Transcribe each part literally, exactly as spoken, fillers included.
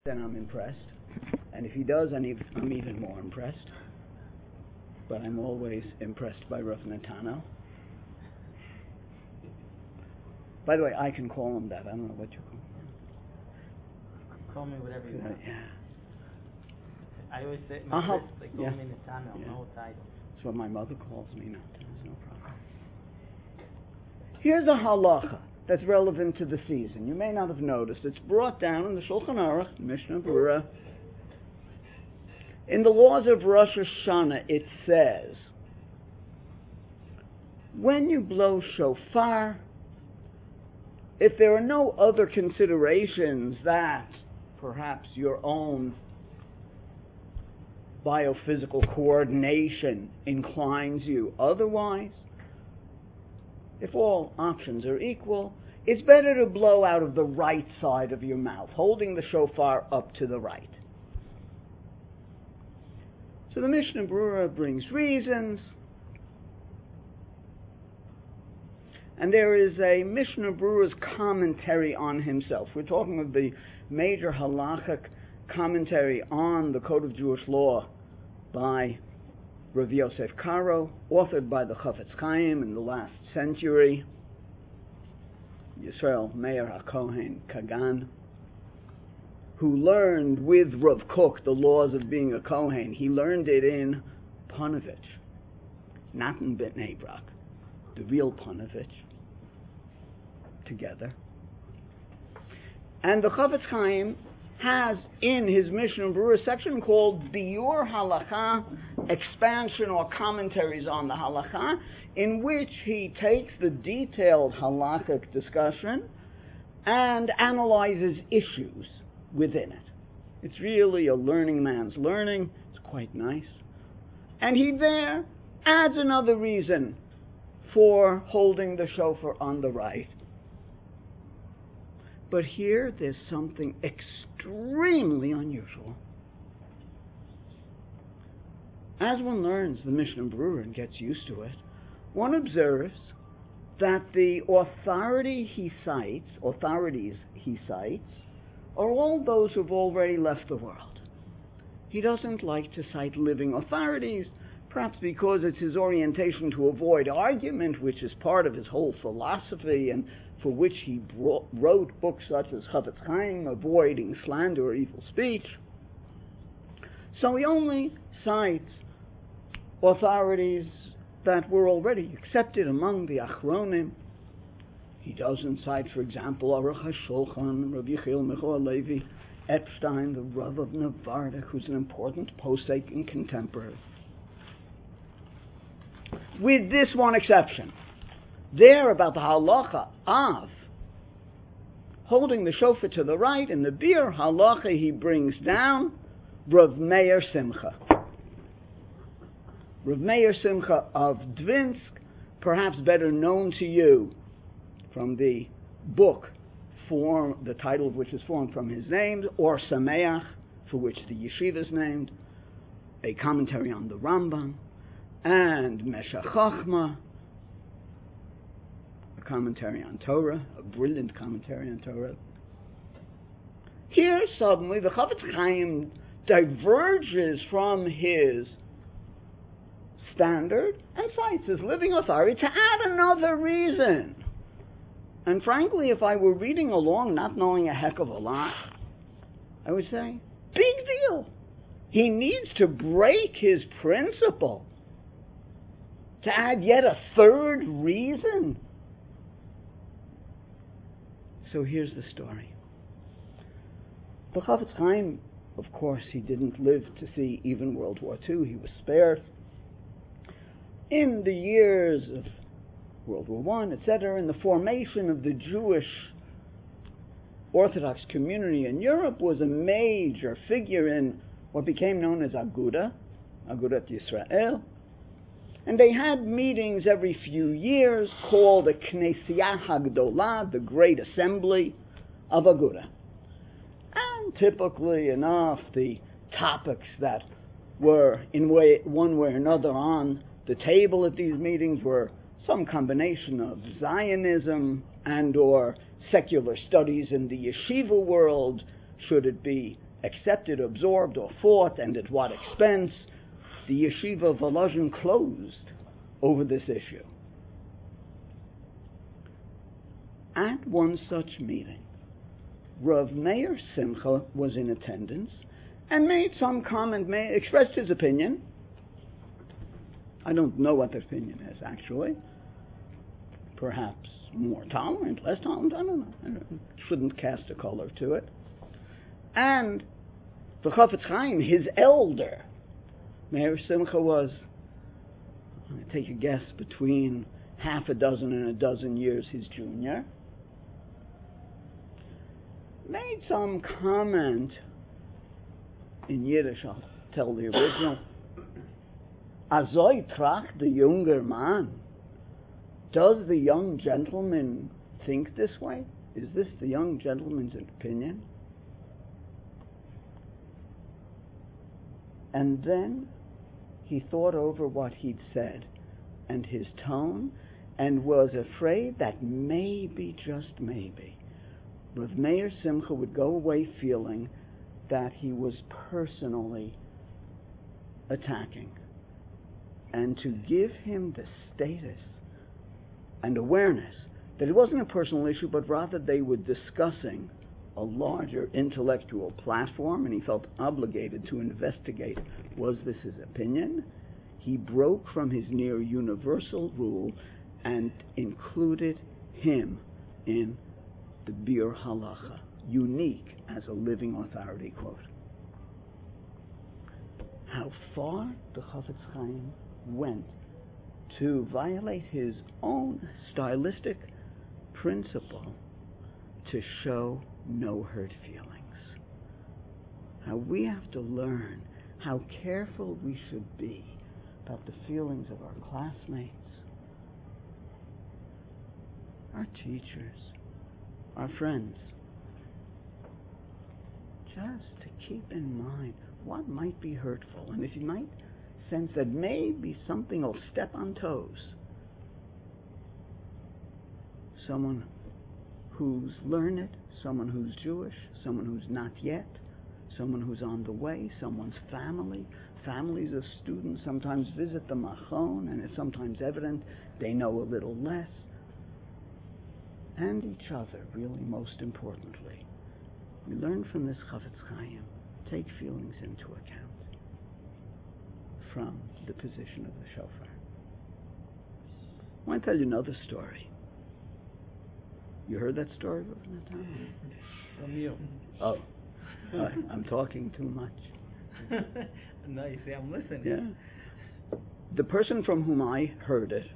then I'm impressed. And if he does, I'm even more impressed. But I'm always impressed by Rav Netano. By the way, I can call him that. I don't know what you call him. Call me whatever you want. Yeah. I always say, my uh-huh. kids, they call yeah. me Netano, yeah. no title. That's what my mother calls me now. There's no problem. Here's a halacha that's relevant to the season. You may not have noticed. It's brought down in the Shulchan Aruch, Mishnah Berurah. In the laws of Rosh Hashanah, it says, when you blow shofar, if there are no other considerations that perhaps your own biophysical coordination inclines you otherwise, if all options are equal, it's better to blow out of the right side of your mouth, holding the shofar up to the right. So the Mishnah Berurah brings reasons, and there is a Mishnah Berurah's commentary on himself. We're talking of the major halachic commentary on the Code of Jewish Law by Rav Yosef Karo, authored by the Chafetz Chaim in the last century, Yisrael Meir HaKohen Kagan, who learned with Rav Kook the laws of being a Kohen. He learned it in Ponevezh, not in Bnei Brak, the real Ponevezh, together. And the Chafetz Chaim has in his Mishnah Berurah section called Biur Halacha, expansion or commentaries on the Halacha, in which he takes the detailed halachic discussion and analyzes issues within it. It's really a learning man's learning. It's quite nice. And he there adds another reason for holding the shofar on the right. But here there's something extremely unusual. As one learns the Mishnah Berurah and gets used to it, one observes that the authority he cites, authorities he cites, are all those who've already left the world. He doesn't like to cite living authorities, perhaps because it's his orientation to avoid argument, which is part of his whole philosophy, and for which he brought, wrote books such as Chafetz Chaim, avoiding slander or evil speech. So he only cites authorities that were already accepted among the Achronim. He doesn't cite, for example, Aruch HaShulchan, Rav Yechiel Michael Levi Epstein, the Rav of Nevardach, who's an important posek and contemporary. With this one exception. There, about the halacha of holding the shofar to the right, in the Biur halacha he brings down Rav Meir Simcha. Rav Meir Simcha of Dvinsk, perhaps better known to you from the book, form, the title of which is formed from his name, or Sameach, for which the yeshiva is named, a commentary on the Rambam, and Meshech Chochmah, a commentary on Torah, a brilliant commentary on Torah. Here, suddenly, the Chafetz Chaim diverges from his standard and cites his living authority to add another reason. And frankly, if I were reading along, not knowing a heck of a lot, I would say, big deal. He needs to break his principle to add yet a third reason. So here's the story. The Chafetz Chaim, of course, he didn't live to see even World War Two. He was spared. In the years of World War One, et cetera, in the formation of the Jewish Orthodox community in Europe, was a major figure in what became known as Aguda, Agudat Yisrael. And they had meetings every few years called the Knesiyah Hagdolah, the Great Assembly of Aguda. And typically enough, the topics that were in way, one way or another on the table at these meetings were some combination of Zionism and or secular studies in the yeshiva world. Should it be accepted, absorbed, or fought, and at what expense, the yeshiva of Volozhin closed over this issue. At one such meeting, Rav Meir Simcha was in attendance and made some comment, may, expressed his opinion. I don't know what the opinion is, actually. Perhaps more tolerant, less tolerant, I don't know. I don't, shouldn't cast a color to it. And the Chafetz Chaim, his elder, Meir Simcha was, I take a guess, between half a dozen and a dozen years his junior, made some comment in Yiddish. I'll tell the original. Azoi tracht the younger man. Does the young gentleman think this way? Is this the young gentleman's opinion? And then he thought over what he'd said and his tone, and was afraid that maybe, just maybe, Rav Meir Simcha would go away feeling that he was personally attacking, and to give him the status and awareness that it wasn't a personal issue, but rather they were discussing a larger intellectual platform, and he felt obligated to investigate, was this his opinion? He broke from his near universal rule and included him in the Bir Halacha, unique as a living authority, quote. How far the Chafetz Chaim went to violate his own stylistic principle to show no hurt feelings. How we have to learn how careful we should be about the feelings of our classmates, our teachers, our friends. Just to keep in mind what might be hurtful, and if you might sense that maybe something will step on toes, someone who's learned, someone who's Jewish, someone who's not yet, someone who's on the way, someone's family. Families of students sometimes visit the Machon, and it's sometimes evident they know a little less. And each other, really, most importantly. We learn from this Chafetz Chaim, take feelings into account from the position of the shofar. I want to tell you another story. You heard that story, Nathan? From you. Oh, I, I'm talking too much. No, you see, I'm listening. Yeah. The person from whom I heard it,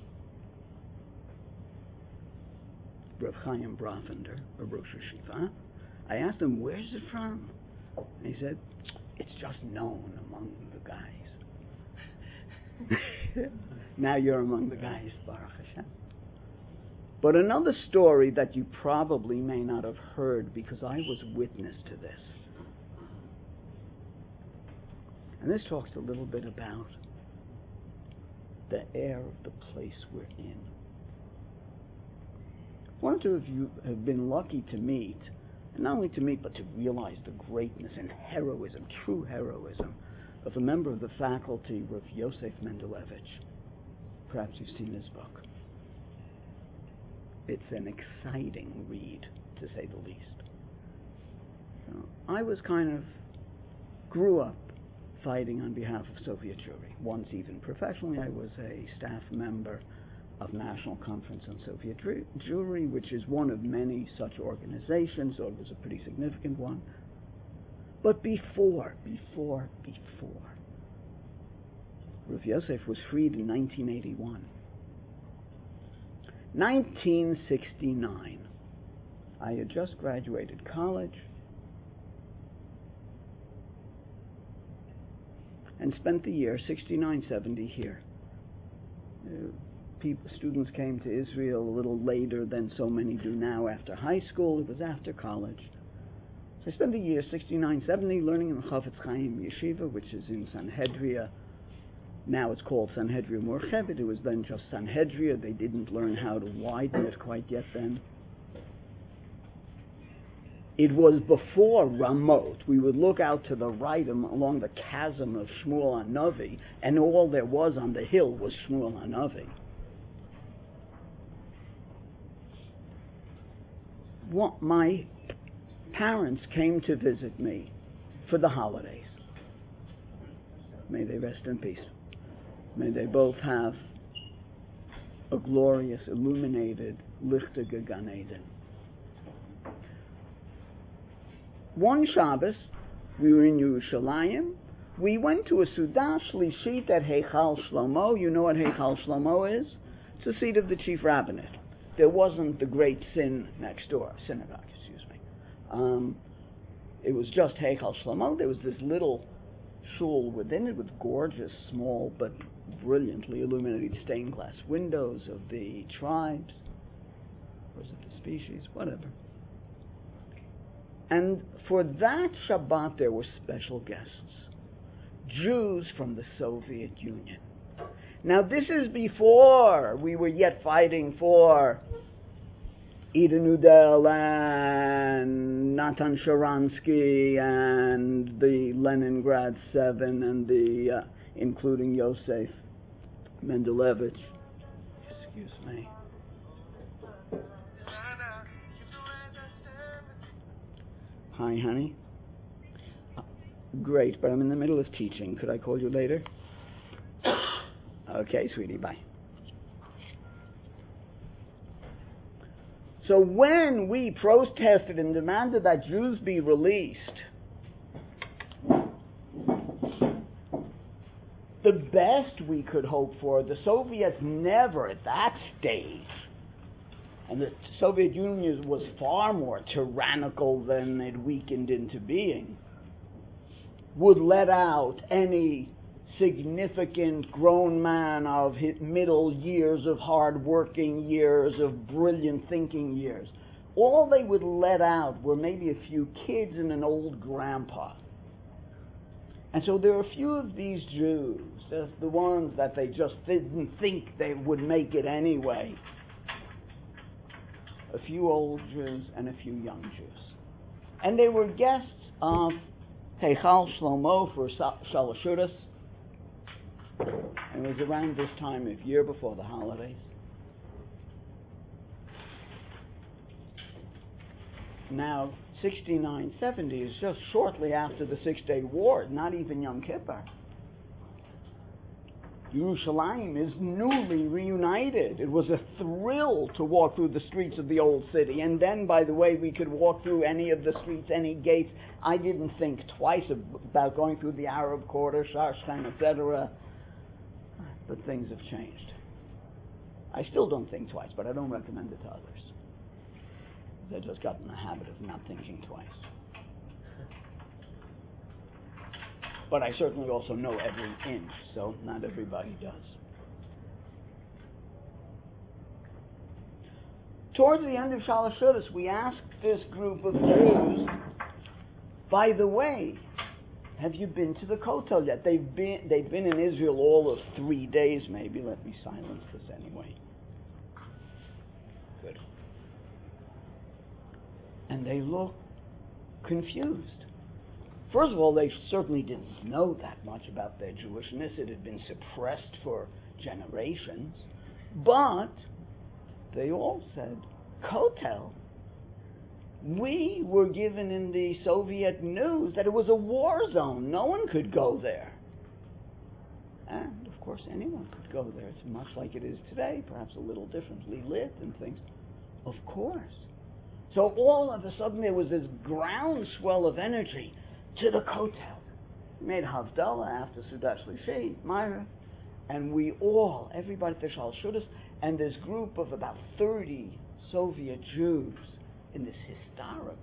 Rav Chaim Brafender, a Rosh Hashiva, I asked him, where's it from? And he said, it's just known among the guys. Now you're among the guys, Baruch Hashem. But another story that you probably may not have heard, because I was witness to this. And this talks a little bit about the air of the place we're in. One or two of you have been lucky to meet, and not only to meet, but to realize the greatness and heroism, true heroism, of a member of the faculty, Rav Yosef Mendelevich. Perhaps you've seen his book. It's an exciting read, to say the least. So I was kind of, grew up fighting on behalf of Soviet Jewry. Once even professionally, I was a staff member of National Conference on Soviet Jewry, which is one of many such organizations, so it was a pretty significant one. But before, before, before, Rav Yosef was freed in nineteen eighty-one. nineteen sixty-nine, I had just graduated college and spent the year sixty-nine seventy here. Uh, people, students came to Israel a little later than so many do now after high school. It was after college. So I spent the year sixty-nine seventy learning in the Chafetz Chaim Yeshiva, which is in Sanhedria. Now it's called Sanhedria Morchevet. It was then just Sanhedria. They didn't learn how to widen it quite yet then. It was before Ramot. We would look out to the right along the chasm of Shmuel HaNavi, and all there was on the hill was Shmuel HaNavi. What, my parents came to visit me for the holidays. May they rest in peace. May they both have a glorious, illuminated Lichtige Gan Eden. One Shabbos, we were in Yerushalayim. We went to a Sudah Shlishit at Heichal Shlomo. You know what Heichal Shlomo is? It's the seat of the chief rabbinate. There wasn't the great sin next door, synagogue, excuse me. Um, it was just Heichal Shlomo. There was this little shul within it with gorgeous, small, but brilliantly illuminated stained glass windows of the tribes. Or is it the species? Whatever. And for that Shabbat there were special guests. Jews from the Soviet Union. Now this is before we were yet fighting for Eden Udell and Natan Sharansky and the Leningrad Seven and the, uh, including Yosef Mendelevich. Excuse me. Hi, honey. Uh, great, but I'm in the middle of teaching. Could I call you later? Okay, sweetie, bye. So when we protested and demanded that Jews be released, the best we could hope for, the Soviets never at that stage, and the Soviet Union was far more tyrannical than it weakened into being, would let out any significant grown man of his middle years, of hard-working years, of brilliant thinking years. All they would let out were maybe a few kids and an old grandpa. And so there are a few of these Jews, just the ones that they just didn't think they would make it anyway. A few old Jews and a few young Jews. And they were guests of Heichal Shlomo for Shalashudas. And it was around this time of year before the holidays. Now, sixty-nine seventy is just shortly after the Six-Day War, not even Yom Kippur. Yerushalayim is newly reunited. It was a thrill to walk through the streets of the old city. And then, by the way, we could walk through any of the streets, any gates. I didn't think twice about going through the Arab Quarter, Sharshkan, et cetera. But things have changed. I still don't think twice, but I don't recommend it to others. They just got in the habit of not thinking twice. But I certainly also know every inch, so not everybody does. Towards the end of Shalashudas, we asked this group of Jews, by the way, have you been to the Kotel yet? They've been, they've been in Israel all of three days, maybe. Let me silence this anyway. Good. And they look confused. First of all, they certainly didn't know that much about their Jewishness. It had been suppressed for generations. But they all said, Kotel? We were given in the Soviet news that it was a war zone. No one could go there. And, of course, anyone could go there. It's much like it is today, perhaps a little differently lit and things. Of course. So all of a sudden there was this groundswell of energy to the Kotel. We made Havdalah after Sudat Shlishi, Myra, and we all, everybody at the Shalashudas, and this group of about thirty Soviet Jews in this historic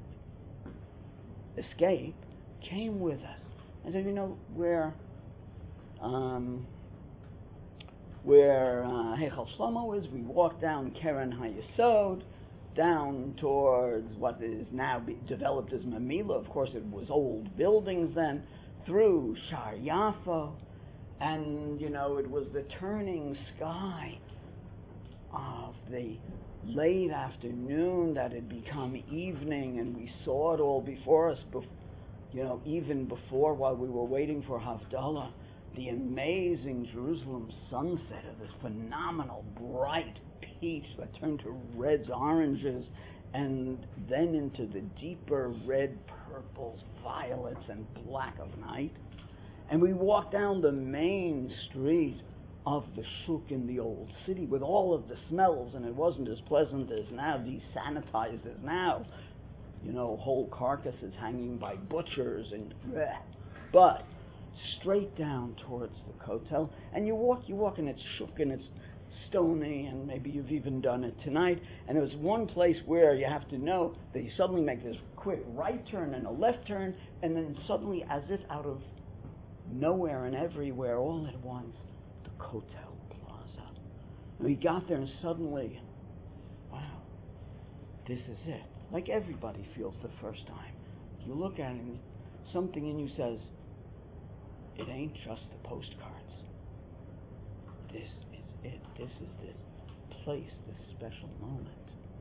escape came with us. And so, you know, where um, where uh, Heichal Shlomo is, we walked down Keren HaYesod, down towards what is now be developed as Mamila. Of course, it was old buildings then, through Shar Yafo, and, you know, it was the turning sky of the late afternoon that had become evening, and we saw it all before us, bef- you know, even before, while we were waiting for Havdalah, the amazing Jerusalem sunset of this phenomenal bright peach that turned to reds, oranges, and then into the deeper red, purples, violets, and black of night. And we walked down the main street of the shuk in the old city with all of the smells, and it wasn't as pleasant as now, desanitized as now. You know, whole carcasses hanging by butchers and bleh. But straight down towards the Kotel, and you walk, you walk, and it's shuk and it's stony, and maybe you've even done it tonight. And there was one place where you have to know that you suddenly make this quick right turn and a left turn, and then suddenly, as if out of nowhere and everywhere, all at once, the Kotel Plaza. And we got there, and suddenly, wow, this is it. Like everybody feels the first time. You look at it, and something in you says, it ain't just the postcards. This is it. This is this place, this special moment.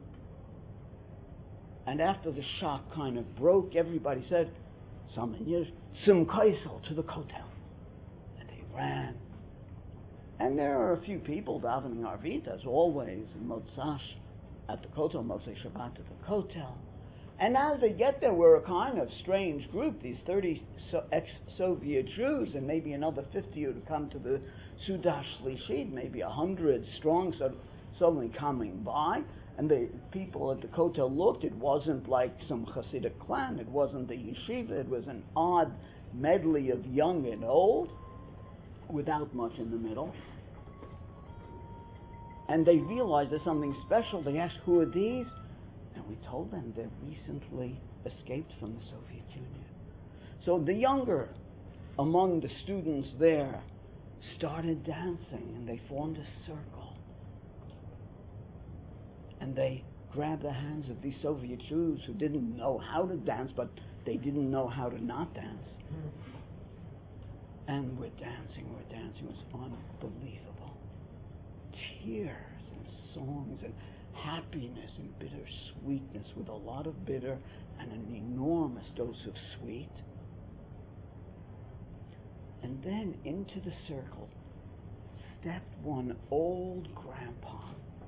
And after the shock kind of broke, everybody said, some in Yiddish, Sim Kaisel, to the Kotel. And they ran. And there are a few people davening Arvit, as always, in Motzash at the Kotel, Motzei Shabbat at the Kotel. And as they get there, we're a kind of strange group, these thirty so ex-Soviet Jews, and maybe another fifty who come to the Sudash Shlishit, maybe a hundred strong, so suddenly coming by. And the people at the Kotel looked, it wasn't like some Hasidic clan, it wasn't the yeshiva, it was an odd medley of young and old, without much in the middle. And they realized there's something special. They asked, who are these? And we told them they recently escaped from the Soviet Union. So the younger among the students there started dancing, and they formed a circle. And they grabbed the hands of these Soviet Jews who didn't know how to dance, but they didn't know how to not dance. And we're dancing, we're dancing. It was unbelievable. Tears and songs and happiness and bitter sweetness, with a lot of bitter and an enormous dose of sweet. And then into the circle stepped one old grandpa.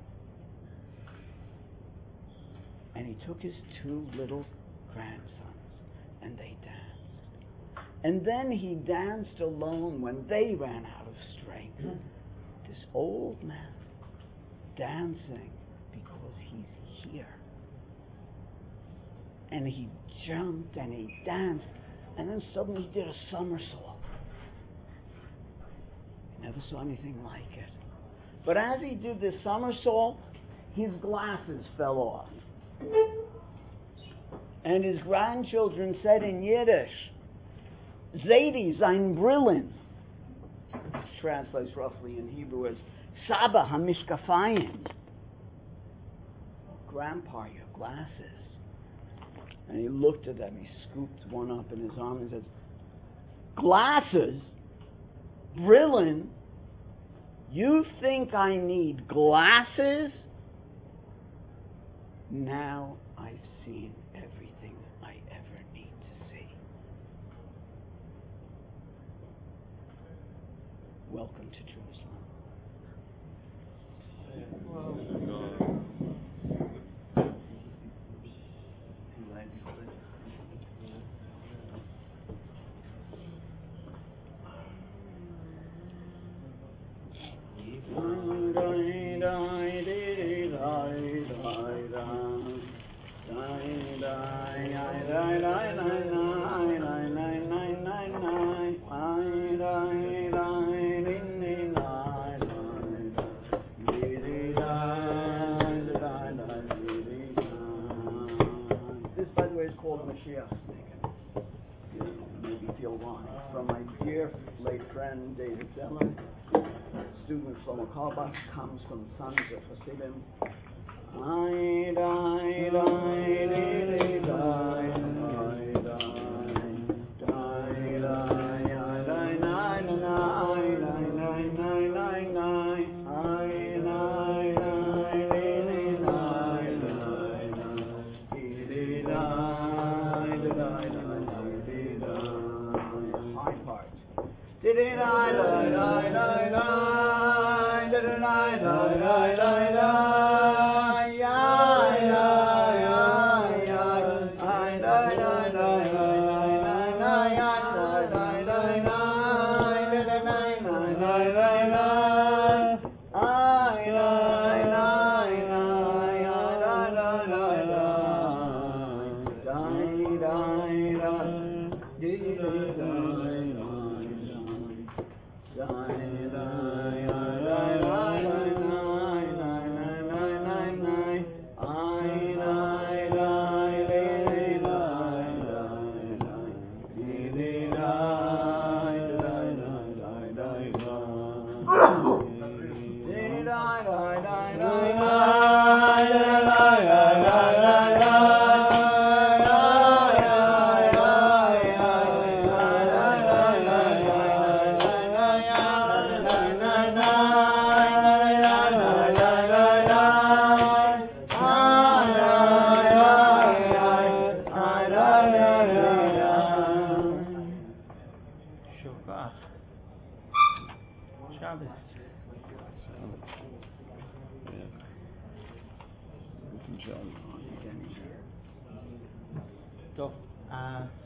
And he took his two little grandsons, and they danced. And then he danced alone when they ran out of strength. This old man dancing because he's here. And he jumped and he danced, and then suddenly he did a somersault. Never saw anything like it. But as he did this somersault, his glasses fell off. And his grandchildren said in Yiddish, Zaidi sein Brillen, which translates roughly in Hebrew as Saba hamishkafayim. Grandpa, your glasses. And he looked at them, he scooped one up in his arm and says, glasses? Brillen? You think I need glasses? Now I've seen everything I ever need to see. Welcome to Jerusalem. This, by the way, is called Mashiach Sneaker. You know, maybe feel why. From my dear late friend David Zeller, student from Akaba, comes from sons of Hasidim. I die, die, die, die, die, die, die, die, die, Shukar. Shabbos. Yeah. טוב,